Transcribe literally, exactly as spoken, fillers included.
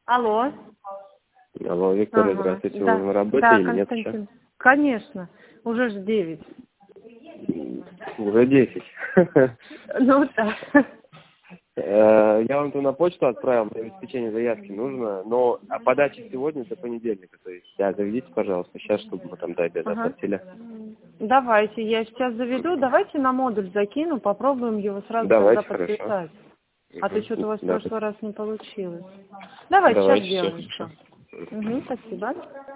Алло. Алло, Виктория, Ага. здравствуйте. Да, Вы на работе да, или нет еще? Константин. Конечно. Уже ж девять. Уже десять. Ну да. Э, Я вам то на почту отправил, на обеспечение заявки нужно, но а подача сегодня до понедельника, то есть, да, заведите, пожалуйста, сейчас, чтобы мы там до обеда Ага. оплатили. Давайте, я сейчас заведу. Давайте на модуль закину, попробуем его сразу Давайте, тогда хорошо. подписать. А то что-то у вас в Да, прошлый раз не получилось. Давайте, сейчас давайте, все сделаем хорошо. все. Угу, спасибо.